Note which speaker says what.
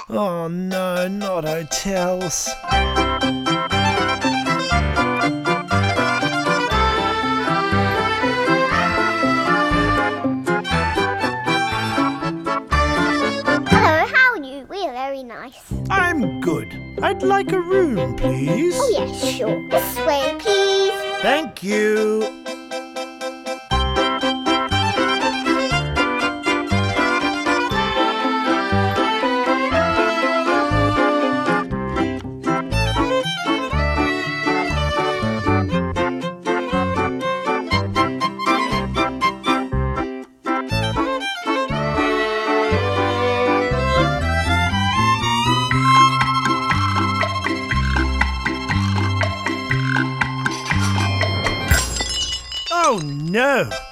Speaker 1: Oh no, not hotels.
Speaker 2: Hello, how are you? We're very nice.
Speaker 1: I'm good. I'd like a room, please.
Speaker 2: Oh yes, sure. This way, please.
Speaker 1: Thank you. Oh no!